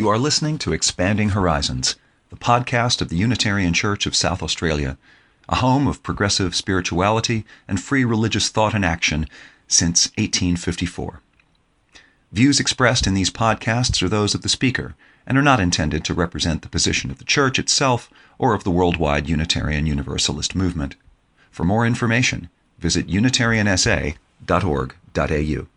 You are listening to Expanding Horizons, the podcast of the Unitarian Church of South Australia, a home of progressive spirituality and free religious thought and action since 1854. Views expressed in these podcasts are those of the speaker and are not intended to represent the position of the Church itself or of the worldwide Unitarian Universalist movement. For more information, visit unitariansa.org.au.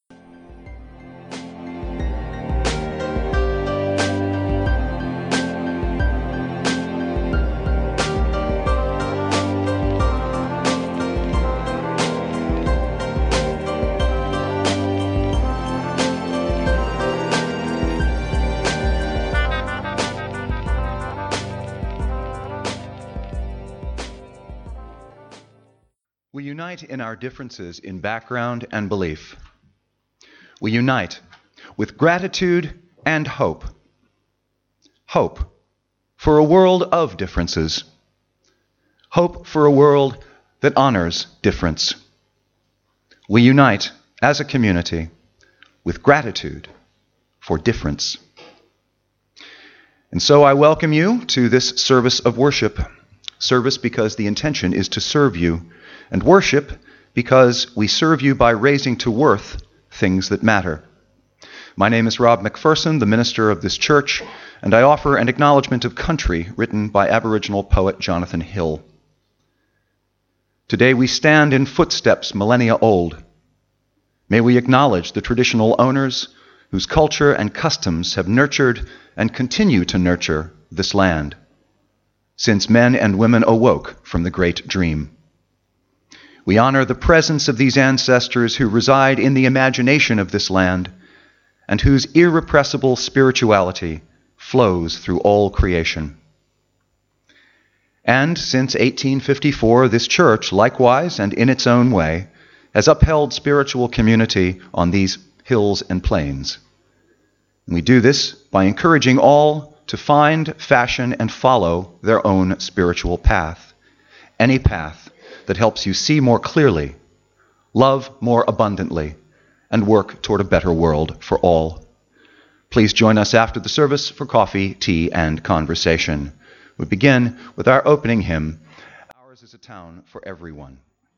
We unite in our differences in background and belief. We unite with gratitude and hope. Hope for a world of differences. Hope for a world that honors difference. We unite as a community with gratitude for difference. And so I welcome you to this service of worship. Service because the intention is to serve you, and worship because we serve you by raising to worth things that matter. My name is Rob McPherson, the minister of this church, and I offer an acknowledgement of country written by Aboriginal poet Jonathan Hill. Today we stand in footsteps millennia old. May we acknowledge the traditional owners whose culture and customs have nurtured and continue to nurture this land, since men and women awoke from the great dream. We honor the presence of these ancestors who reside in the imagination of this land and whose irrepressible spirituality flows through all creation. And since 1854, this church, likewise and in its own way, has upheld spiritual community on these hills and plains. And we do this by encouraging all to find, fashion, and follow their own spiritual path, any path that helps you see more clearly, love more abundantly, and work toward a better world for all. Please join us after the service for coffee, tea, and conversation. We begin with our opening hymn, Ours is a Town for Everyone.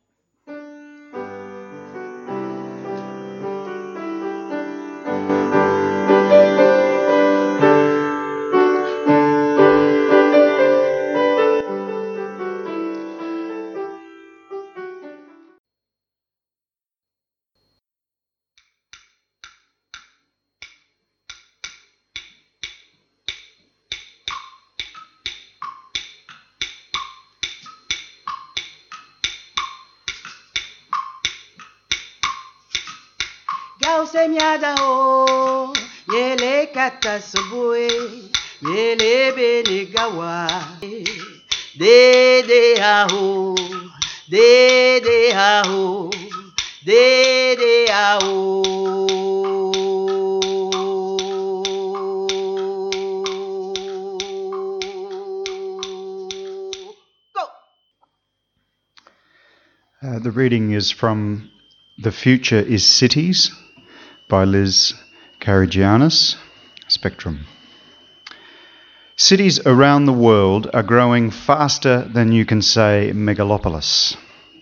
Semyada ho yele kata subwe yele benigawa de ha ho de ha ho de ha ho. Go. The reading is from The Future is Cities by Liz Karagiannis, Spectrum. Cities around the world are growing faster than you can say megalopolis.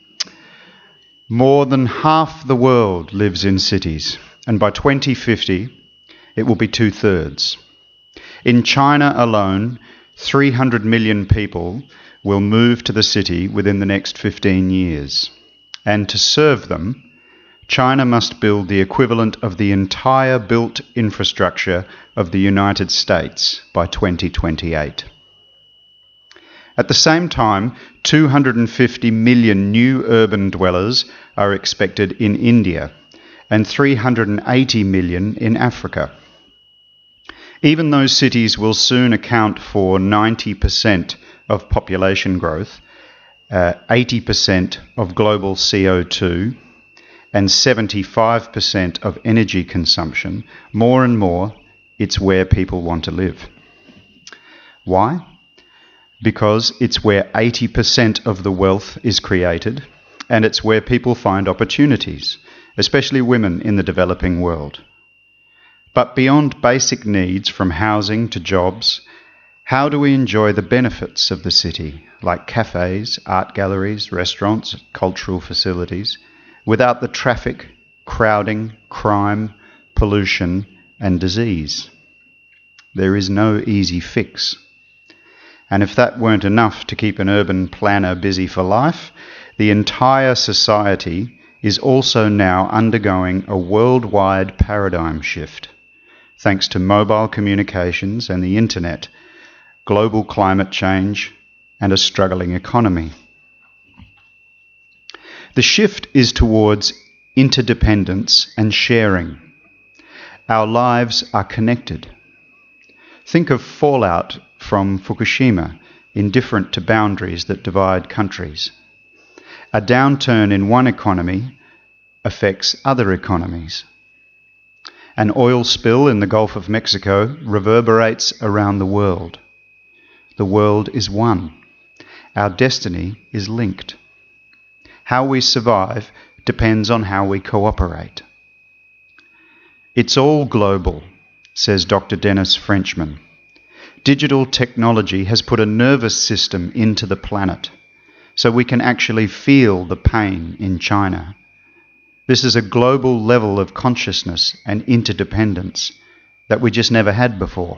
More than half the world lives in cities, and by 2050 it will be 2/3. In China alone, 300 million people will move to the city within the next 15 years. And to serve them, China must build the equivalent of the entire built infrastructure of the United States by 2028. At the same time, 250 million new urban dwellers are expected in India and 380 million in Africa. Even though cities will soon account for 90% of population growth, 80% of global CO2, and 75% of energy consumption, more and more, it's where people want to live. Why? Because it's where 80% of the wealth is created, and it's where people find opportunities, especially women in the developing world. But beyond basic needs from housing to jobs, how do we enjoy the benefits of the city, like cafes, art galleries, restaurants, cultural facilities, without the traffic, crowding, crime, pollution, and disease? There is no easy fix. And if that weren't enough to keep an urban planner busy for life, the entire society is also now undergoing a worldwide paradigm shift, thanks to mobile communications and the internet, global climate change, and a struggling economy. The shift is towards interdependence and sharing. Our lives are connected. Think of fallout from Fukushima, indifferent to boundaries that divide countries. A downturn in one economy affects other economies. An oil spill in the Gulf of Mexico reverberates around the world. The world is one. Our destiny is linked. How we survive depends on how we cooperate. It's all global, says Dr. Dennis Frenchman. Digital technology has put a nervous system into the planet, so we can actually feel the pain in China. This is a global level of consciousness and interdependence that we just never had before.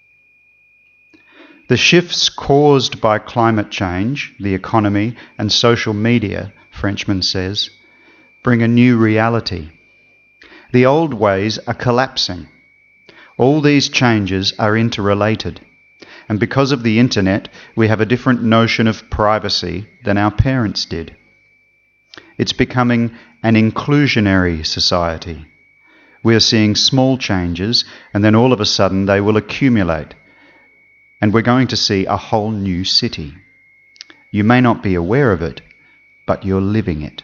The shifts caused by climate change, the economy, and social media, Frenchman says, bring a new reality. The old ways are collapsing. All these changes are interrelated. And because of the internet, we have a different notion of privacy than our parents did. It's becoming an inclusionary society. We are seeing small changes, and then all of a sudden they will accumulate. And we're going to see a whole new city. You may not be aware of it, but you're living it.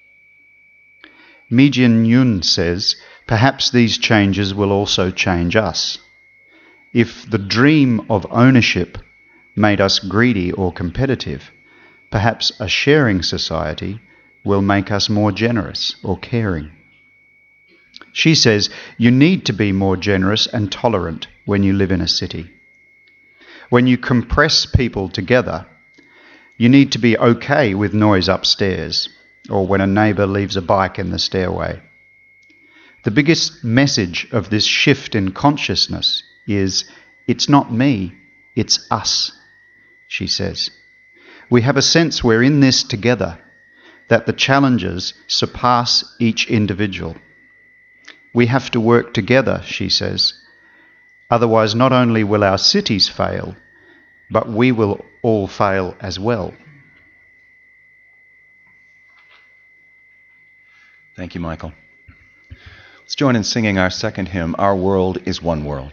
Mi Jin Yoon says, perhaps these changes will also change us. If the dream of ownership made us greedy or competitive, perhaps a sharing society will make us more generous or caring. She says you need to be more generous and tolerant when you live in a city. When you compress people together, you need to be okay with noise upstairs or when a neighbour leaves a bike in the stairway. The biggest message of this shift in consciousness is, it's not me, it's us, she says. We have a sense we're in this together, that the challenges surpass each individual. We have to work together, she says. Otherwise, not only will our cities fail, but we will all fail as well. Thank you, Michael. Let's join in singing our second hymn, Our World is One World.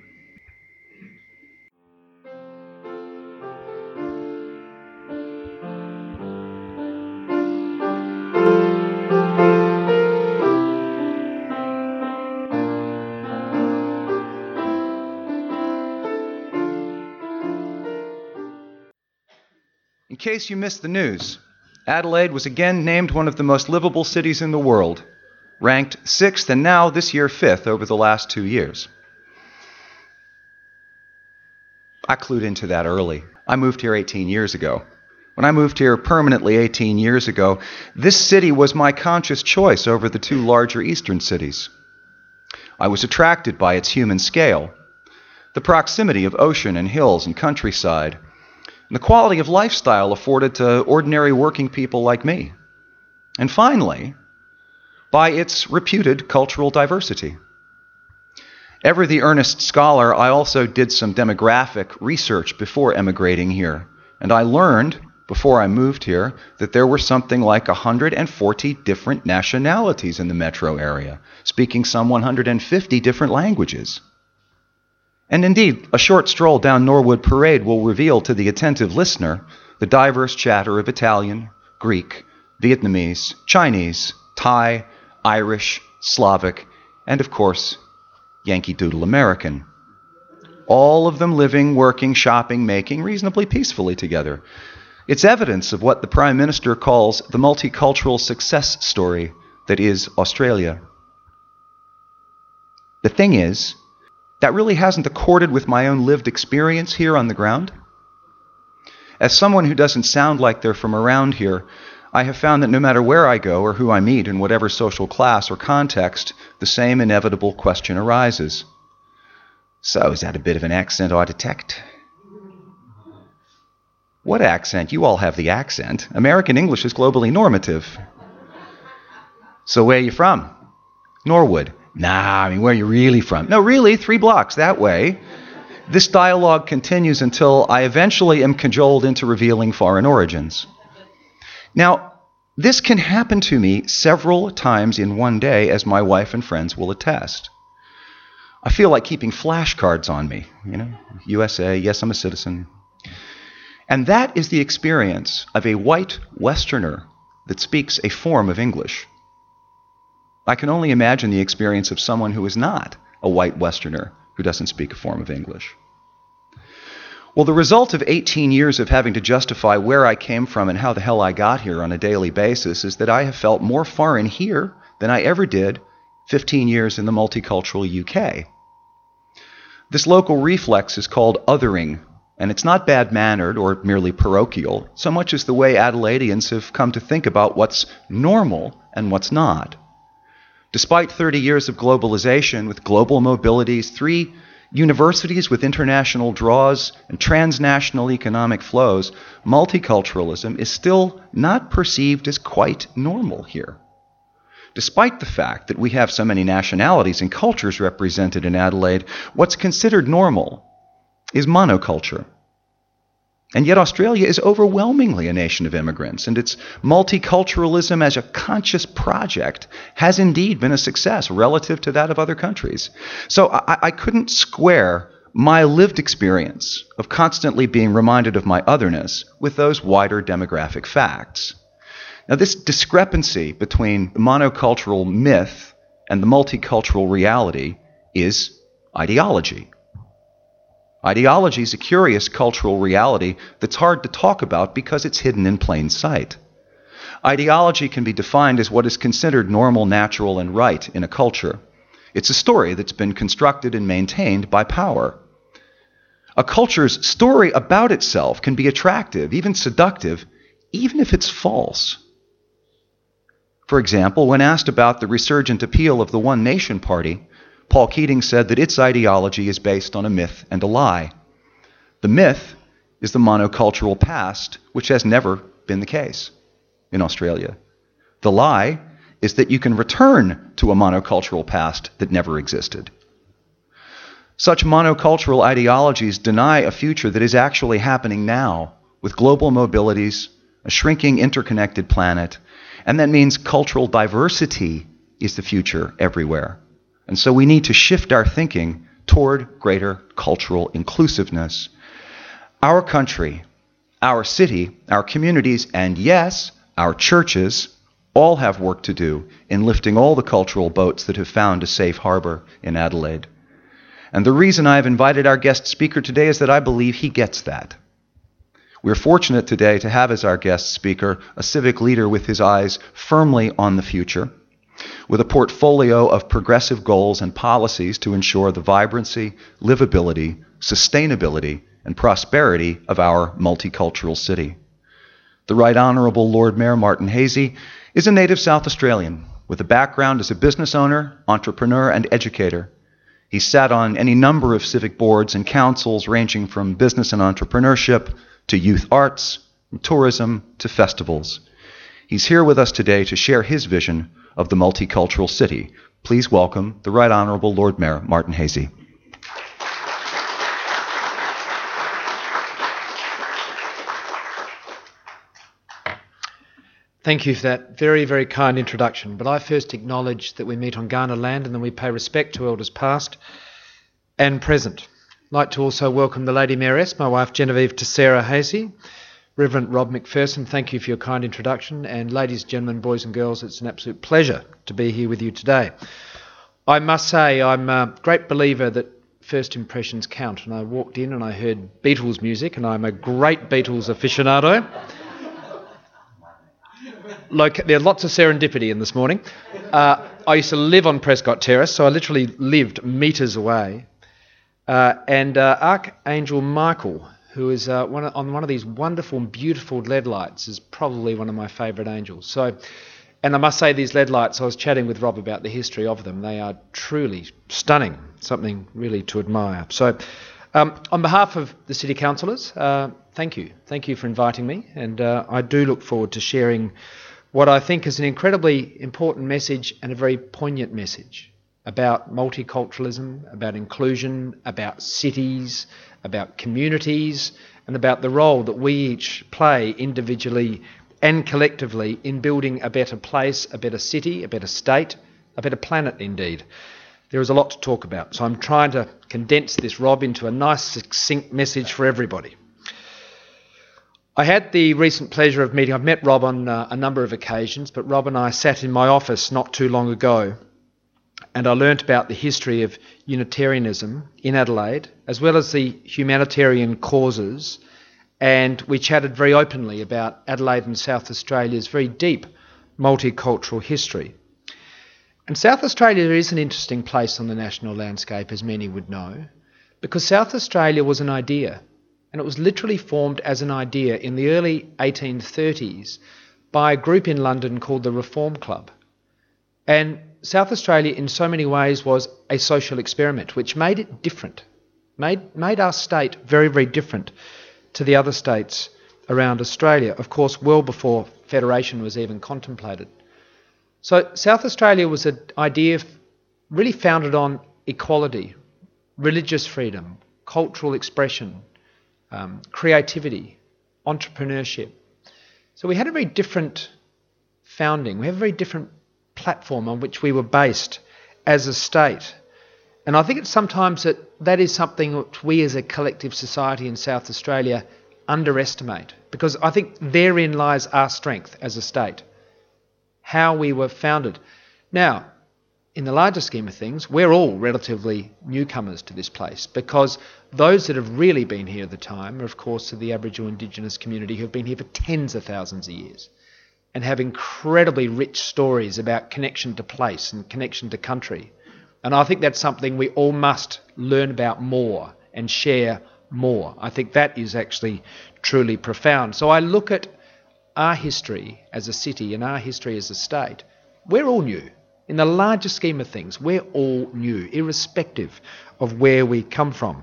In case you missed the news, Adelaide was again named one of the most livable cities in the world, ranked 6th and now this year 5th over the last 2 years. I clued into that early. I moved here 18 years ago. When I moved here permanently 18 years ago, this city was my conscious choice over the 2 larger eastern cities. I was attracted by its human scale, the proximity of ocean and hills and countryside, and the quality of lifestyle afforded to ordinary working people like me. And finally, by its reputed cultural diversity. Ever the earnest scholar, I also did some demographic research before emigrating here, and I learned, before I moved here, that there were something like 140 different nationalities in the metro area, speaking some 150 different languages. And indeed, a short stroll down Norwood Parade will reveal to the attentive listener the diverse chatter of Italian, Greek, Vietnamese, Chinese, Thai, Irish, Slavic, and of course, Yankee Doodle American. All of them living, working, shopping, making reasonably peacefully together. It's evidence of what the Prime Minister calls the multicultural success story that is Australia. The thing is, that really hasn't accorded with my own lived experience here on the ground. As someone who doesn't sound like they're from around here, I have found that no matter where I go or who I meet in whatever social class or context, the same inevitable question arises. So, is that a bit of an accent I detect? What accent? You all have the accent. American English is globally normative. So where are you from? Norwood. Nah, I mean, where are you really from? No, really, 3 blocks that way. This dialogue continues until I eventually am cajoled into revealing foreign origins. Now, this can happen to me several times in one day, as my wife and friends will attest. I feel like keeping flashcards on me, USA, yes, I'm a citizen. And that is the experience of a white Westerner that speaks a form of English. I can only imagine the experience of someone who is not a white Westerner who doesn't speak a form of English. Well, the result of 18 years of having to justify where I came from and how the hell I got here on a daily basis is that I have felt more foreign here than I ever did 15 years in the multicultural UK. This local reflex is called othering, and it's not bad-mannered or merely parochial, so much as the way Adelaideans have come to think about what's normal and what's not. Despite 30 years of globalization with global mobilities, 3 universities with international draws and transnational economic flows, multiculturalism is still not perceived as quite normal here. Despite the fact that we have so many nationalities and cultures represented in Adelaide, what's considered normal is monoculture. And yet Australia is overwhelmingly a nation of immigrants, and its multiculturalism as a conscious project has indeed been a success relative to that of other countries. So I couldn't square my lived experience of constantly being reminded of my otherness with those wider demographic facts. Now, this discrepancy between the monocultural myth and the multicultural reality is ideology. Ideology is a curious cultural reality that's hard to talk about because it's hidden in plain sight. Ideology can be defined as what is considered normal, natural, and right in a culture. It's a story that's been constructed and maintained by power. A culture's story about itself can be attractive, even seductive, even if it's false. For example, when asked about the resurgent appeal of the One Nation Party, Paul Keating said that its ideology is based on a myth and a lie. The myth is the monocultural past, which has never been the case in Australia. The lie is that you can return to a monocultural past that never existed. Such monocultural ideologies deny a future that is actually happening now, with global mobilities, a shrinking interconnected planet, and that means cultural diversity is the future everywhere. And so we need to shift our thinking toward greater cultural inclusiveness. Our country, our city, our communities, and yes, our churches all have work to do in lifting all the cultural boats that have found a safe harbor in Adelaide. And the reason I have invited our guest speaker today is that I believe he gets that. We're fortunate today to have as our guest speaker a civic leader with his eyes firmly on the future, with a portfolio of progressive goals and policies to ensure the vibrancy, livability, sustainability, and prosperity of our multicultural city. The Right Honourable Lord Mayor Martin Haese is a native South Australian with a background as a business owner, entrepreneur, and educator. He sat on any number of civic boards and councils ranging from business and entrepreneurship to youth arts, from tourism to festivals. He's here with us today to share his vision of the multicultural city. Please welcome the Right Honourable Lord Mayor Martin Haese. Thank you for that very, very kind introduction. But I first acknowledge that we meet on Kaurna land and then we pay respect to elders past and present. I'd like to also welcome the Lady Mayoress, my wife Genevieve Tessera Haese, Reverend Rob McPherson, thank you for your kind introduction. And ladies, gentlemen, boys and girls, it's an absolute pleasure to be here with you today. I must say I'm a great believer that first impressions count. And I walked in and I heard Beatles music, and I'm a great Beatles aficionado. There are lots of serendipity in this morning. I I used to live on Prescott Terrace, so I literally lived metres away. And Archangel Michael, who is on one of these wonderful and beautiful LED lights, is probably one of my favourite angels. So, and I must say, these LED lights, I was chatting with Rob about the history of them. They are truly stunning, something really to admire. So, on behalf of the City Councillors, thank you. Thank you for inviting me, and I do look forward to sharing what I think is an incredibly important message and a very poignant message about multiculturalism, about inclusion, about cities, about communities, and about the role that we each play individually and collectively in building a better place, a better city, a better state, a better planet indeed. There is a lot to talk about, so I'm trying to condense this, Rob, into a nice, succinct message for everybody. I had the recent pleasure of meeting, I've met Rob on a number of occasions, but Rob and I sat in my office not too long ago, and I learnt about the history of Unitarianism in Adelaide, as well as the humanitarian causes, and we chatted very openly about Adelaide and South Australia's very deep multicultural history. And South Australia is an interesting place on the national landscape, as many would know, because South Australia was an idea, and it was literally formed as an idea in the early 1830s by a group in London called the Reform Club. And South Australia in so many ways was a social experiment, which made it different, made our state very, very different to the other states around Australia, of course, well before federation was even contemplated. So South Australia was an idea really founded on equality, religious freedom, cultural expression, creativity, entrepreneurship. So we had a very different founding. We have a very different platform on which we were based as a state. And I think it's sometimes that is something which we as a collective society in South Australia underestimate, because I think therein lies our strength as a state, how we were founded. Now, in the larger scheme of things, we're all relatively newcomers to this place, because those that have really been here at the time are, of course, the Aboriginal Indigenous community who have been here for tens of thousands of years and have incredibly rich stories about connection to place and connection to country. And I think that's something we all must learn about more and share more. I think that is actually truly profound. So I look at our history as a city and our history as a state. We're all new. In the larger scheme of things, we're all new, irrespective of where we come from.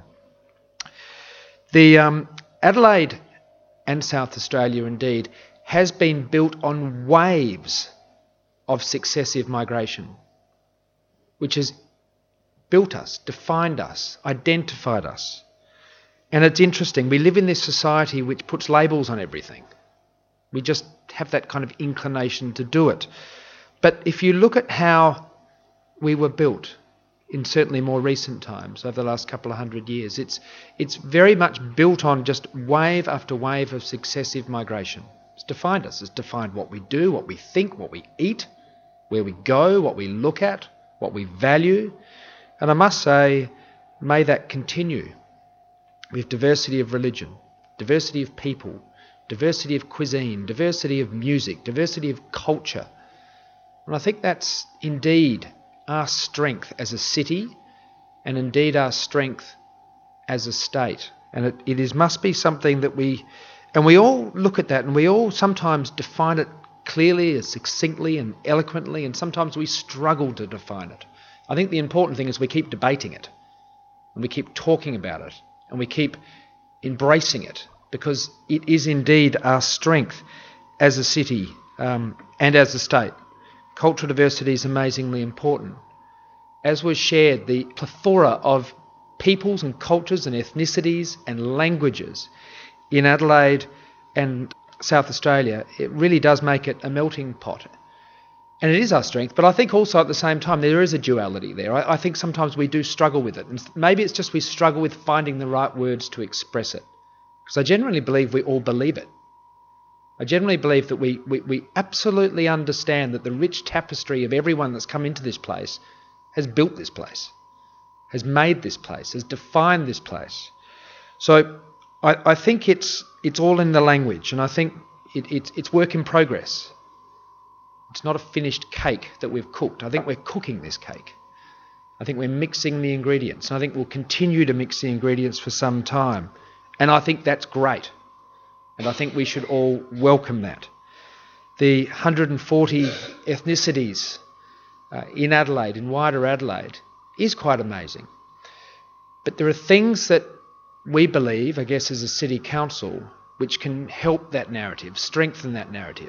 The Adelaide and South Australia, indeed, has been built on waves of successive migration, which has built us, defined us, identified us. And it's interesting, we live in this society which puts labels on everything. We just have that kind of inclination to do it. But if you look at how we were built in certainly more recent times, over the last couple of 100 years, it's very much built on just wave after wave of successive migration. It's defined us. It's defined what we do, what we think, what we eat, where we go, what we look at, what we value. And I must say, may that continue with diversity of religion, diversity of people, diversity of cuisine, diversity of music, diversity of culture. And I think that's indeed our strength as a city and indeed our strength as a state. And it must be something that we all look at that and we all sometimes define it clearly, succinctly and eloquently, and sometimes we struggle to define it. I think the important thing is we keep debating it and we keep talking about it and we keep embracing it, because it is indeed our strength as a city and as a state. Cultural diversity is amazingly important. As was shared, the plethora of peoples and cultures and ethnicities and languages in Adelaide and South Australia, it really does make it a melting pot. And it is our strength, but I think also at the same time there is a duality there. I think sometimes we do struggle with it, and maybe it's just we struggle with finding the right words to express it. Because I genuinely believe we all believe it. I generally believe that we absolutely understand that the rich tapestry of everyone that's come into this place has built this place, has made this place, has defined this place. So I think it's all in the language, and I think it's work in progress. It's not a finished cake that we've cooked. I think we're cooking this cake. I think we're mixing the ingredients. And I think we'll continue to mix the ingredients for some time. And I think that's great. And I think we should all welcome that. The 140 ethnicities in Adelaide, in wider Adelaide, is quite amazing. But there are things that we believe, I guess as a city council, which can help that narrative, strengthen that narrative.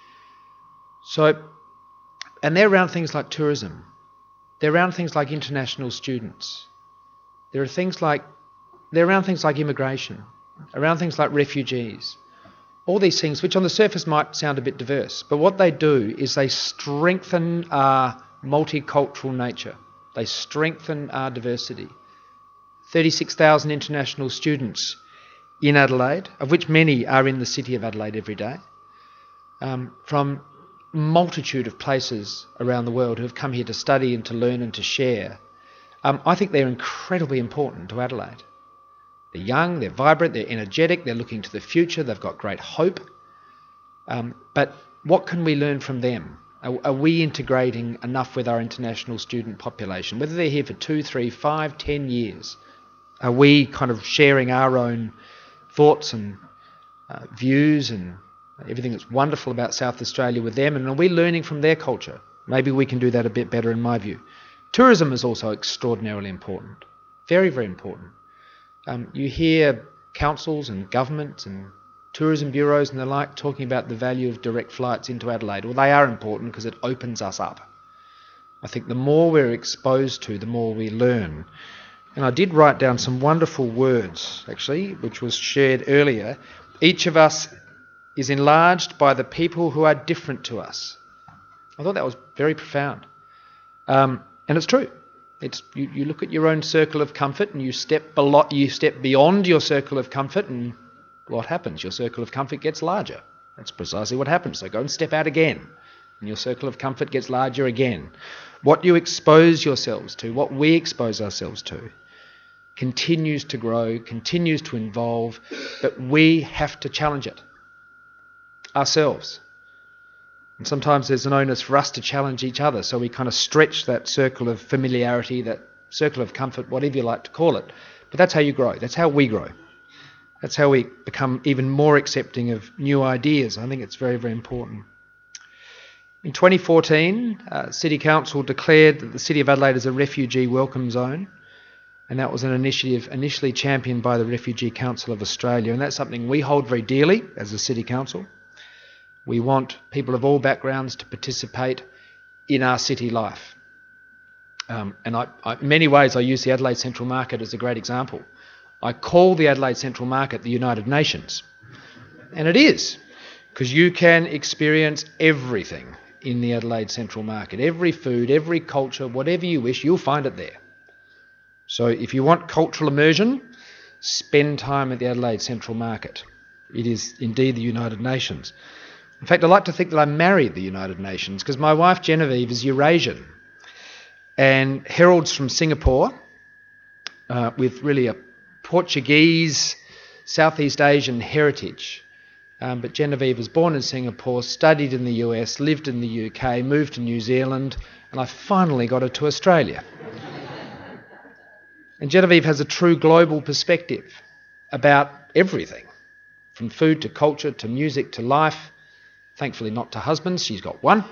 And they're around things like tourism. They're around things like international students. They're around things like immigration, around things like refugees. All these things, which on the surface might sound a bit diverse, but what they do is they strengthen our multicultural nature. They strengthen our diversity. 36,000 international students in Adelaide, of which many are in the city of Adelaide every day, from multitude of places around the world who have come here to study and to learn and to share. I think they're incredibly important to Adelaide. They're young, they're vibrant, they're energetic, they're looking to the future, they've got great hope. But what can we learn from them? Are we integrating enough with our international student population? Whether they're here for 2, 3, 5, 10 years, are we kind of sharing our own thoughts and views and everything that's wonderful about South Australia with them? And are we learning from their culture? Maybe we can do that a bit better, in my view. Tourism is also extraordinarily important. Very, very important. You hear councils and governments and tourism bureaus and the like talking about the value of direct flights into Adelaide. Well, they are important because it opens us up. I think the more we're exposed to, the more we learn. And I did write down some wonderful words, actually, which was shared earlier. Each of us is enlarged by the people who are different to us. I thought that was very profound. And it's true. You look at your own circle of comfort and you step beyond your circle of comfort, and what happens? Your circle of comfort gets larger. That's precisely what happens. So go and step out again, and your circle of comfort gets larger again. What you expose yourselves to, what we expose ourselves to, continues to grow, continues to evolve, but we have to challenge it ourselves. And sometimes there's an onus for us to challenge each other, so we kind of stretch that circle of familiarity, that circle of comfort, whatever you like to call it. But that's how you grow. That's how we grow. That's how we become even more accepting of new ideas. I think it's very, very important. In 2014, City Council declared that the City of Adelaide is a refugee welcome zone, and that was an initiative initially championed by the Refugee Council of Australia, and that's something we hold very dearly as a City Council. We want people of all backgrounds to participate in our city life. And in many ways, I use the Adelaide Central Market as a great example. I call the Adelaide Central Market the United Nations. And it is, because you can experience everything in the Adelaide Central Market. Every food, every culture, whatever you wish, you'll find it there. So if you want cultural immersion, spend time at the Adelaide Central Market. It is indeed the United Nations. In fact, I like to think that I married the United Nations because my wife Genevieve is Eurasian and heralds from Singapore with really a Portuguese, Southeast Asian heritage. But Genevieve was born in Singapore, studied in the US, lived in the UK, moved to New Zealand, and I finally got her to Australia. And Genevieve has a true global perspective about everything, from food to culture to music to life. Thankfully not to husbands, she's got one.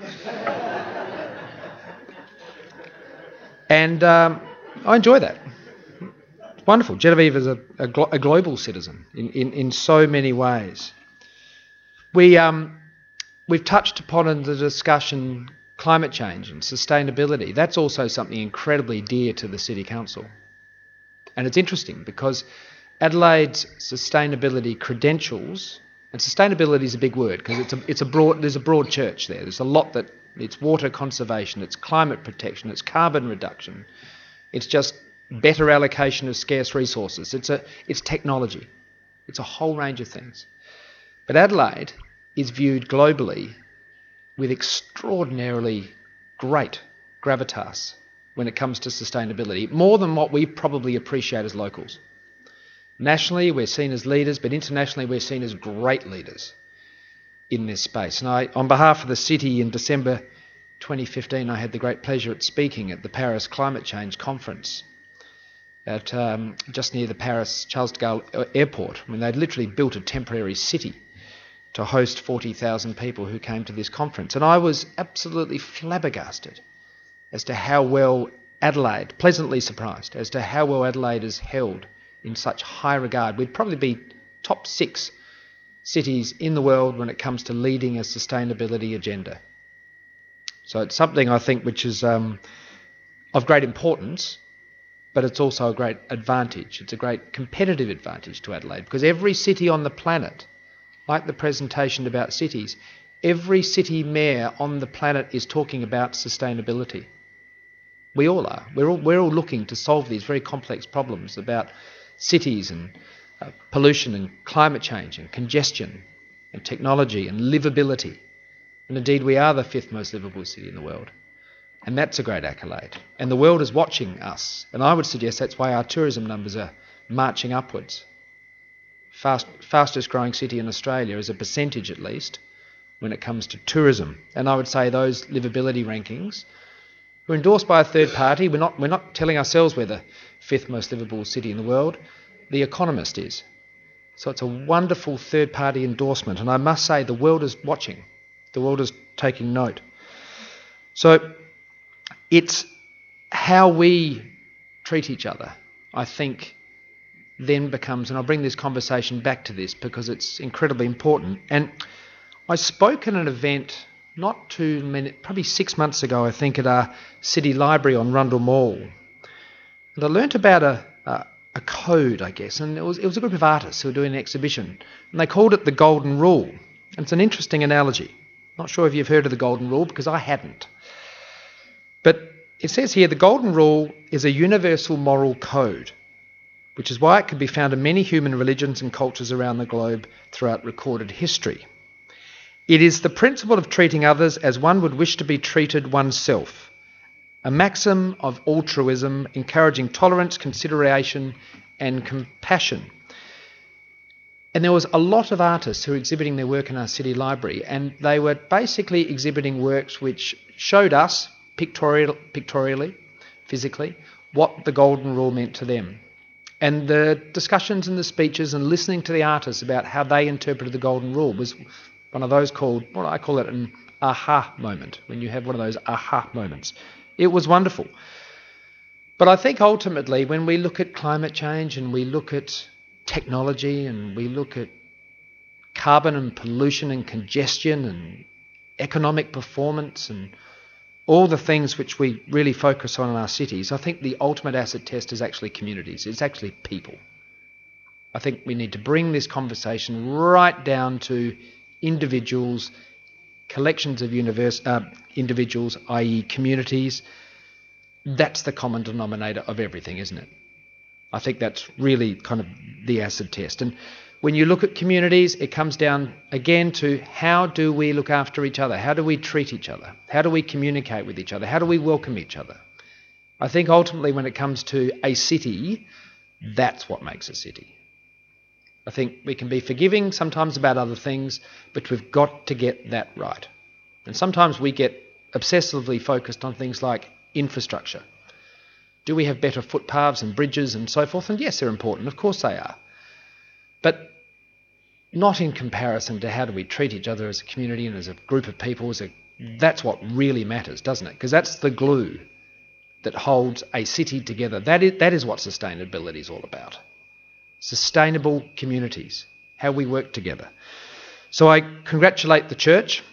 And I enjoy that. It's wonderful. Genevieve is a global citizen in so many ways. We've touched upon in the discussion climate change and sustainability. That's also something incredibly dear to the City Council. And it's interesting because Adelaide's sustainability credentials, and sustainability is a big word because there's a broad church there. There's a lot that it's water conservation, it's climate protection, it's carbon reduction, it's just better allocation of scarce resources, it's technology, it's a whole range of things. But Adelaide is viewed globally with extraordinarily great gravitas when it comes to sustainability, more than what we probably appreciate as locals. Nationally, we're seen as leaders, but internationally, we're seen as great leaders in this space. And on behalf of the city, in December 2015, I had the great pleasure at speaking at the Paris Climate Change Conference at just near the Paris Charles de Gaulle Airport. I mean, they'd literally built a temporary city to host 40,000 people who came to this conference. And I was absolutely flabbergasted as to how well Adelaide, pleasantly surprised, as to how well Adelaide is held in such high regard. We'd probably be top 6 cities in the world when it comes to leading a sustainability agenda. So it's something, I think, which is of great importance, but it's also a great advantage. It's a great competitive advantage to Adelaide, because every city on the planet, like the presentation about cities, every city mayor on the planet is talking about sustainability. We all are. We're all looking to solve these very complex problems about cities and pollution and climate change and congestion and technology and livability. And indeed, we are the 5th most livable city in the world. And that's a great accolade. And the world is watching us. And I would suggest that's why our tourism numbers are marching upwards. Fastest growing city in Australia, as a percentage at least, when it comes to tourism. And I would say those livability rankings were endorsed by a third party. We're not telling ourselves we're the 5th most livable city in the world. The Economist is. So it's a wonderful third party endorsement. And I must say the world is watching. The world is taking note. So it's how we treat each other, I think, then becomes, and I'll bring this conversation back to this because it's incredibly important. And I spoke at an event not too many, probably 6 months ago, I think, at our city library on Rundle Mall. And I learnt about a code, I guess, and it was a group of artists who were doing an exhibition, and they called it the Golden Rule. And it's an interesting analogy. Not sure if you've heard of the Golden Rule, because I hadn't. But it says here, the Golden Rule is a universal moral code, which is why it can be found in many human religions and cultures around the globe throughout recorded history. It is the principle of treating others as one would wish to be treated oneself, a maxim of altruism encouraging tolerance, consideration and compassion. And there was a lot of artists who were exhibiting their work in our city library, and they were basically exhibiting works which showed us, pictorially, physically, what the Golden Rule meant to them. And the discussions and the speeches and listening to the artists about how they interpreted the Golden Rule was one of those called, well, I call it an aha moment, when you have one of those aha moments. It was wonderful. But I think ultimately when we look at climate change and we look at technology and we look at carbon and pollution and congestion and economic performance and all the things which we really focus on in our cities, I think the ultimate acid test is actually communities. It's actually people. I think we need to bring this conversation right down to individuals, collections of individuals, i.e. communities. That's the common denominator of everything, isn't it? I think that's really kind of the acid test. And when you look at communities, it comes down again to how do we look after each other? How do we treat each other? How do we communicate with each other? How do we welcome each other? I think ultimately when it comes to a city, that's what makes a city. I think we can be forgiving sometimes about other things, but we've got to get that right. And sometimes we get obsessively focused on things like infrastructure. Do we have better footpaths and bridges and so forth? And yes, they're important. Of course they are. But not in comparison to how do we treat each other as a community and as a group of people. That's what really matters, doesn't it? Because that's the glue that holds a city together. That is what sustainability is all about. Sustainable communities, how we work together. So I congratulate the church.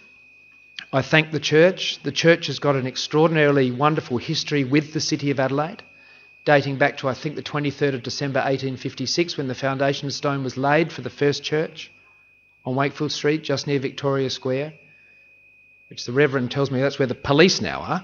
I thank the church. The church has got an extraordinarily wonderful history with the city of Adelaide, dating back to, I think, the 23rd of December 1856, when the foundation stone was laid for the first church on Wakefield Street, just near Victoria Square, which the Reverend tells me that's where the police now are.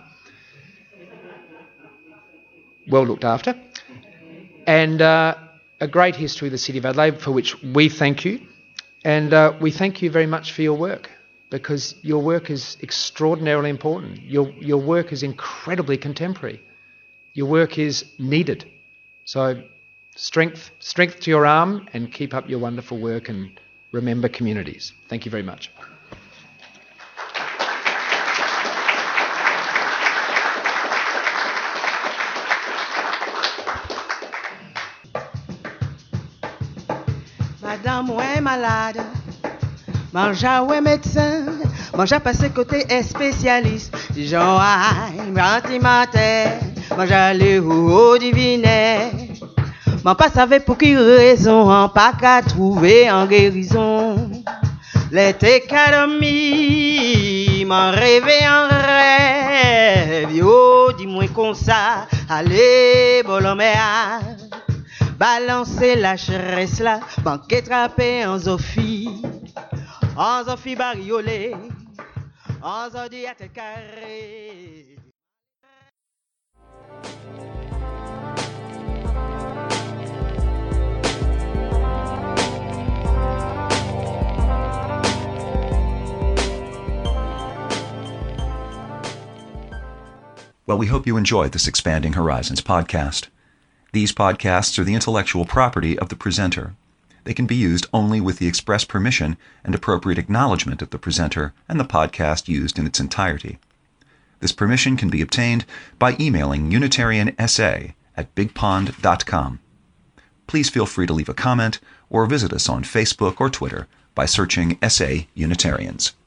Well looked after. And a great history of the city of Adelaide, for which we thank you. And we thank you very much for your work, because your work is extraordinarily important. Your work is incredibly contemporary. Your work is needed. So strength to your arm, and keep up your wonderful work, and remember communities. Thank you very much. madame ouais malade. Manja ouais médecin, manja passé côté est spécialiste. Jean antimataire, manja le haut divinet. M'en pas savait pour qui raison, en pas qu'à trouver en guérison. Les académies m'en rêvé en rêve. Yo, dis-moi comme ça, allez, bolomea. Balancer la cheresse là, banquet trappé en Zophie. En Zophie bariolé, en Zodi à tel carré. Well, we hope you enjoyed this Expanding Horizons podcast. These podcasts are the intellectual property of the presenter. They can be used only with the express permission and appropriate acknowledgement of the presenter and the podcast used in its entirety. This permission can be obtained by emailing UnitarianSA@bigpond.com. Please feel free to leave a comment or visit us on Facebook or Twitter by searching SA Unitarians.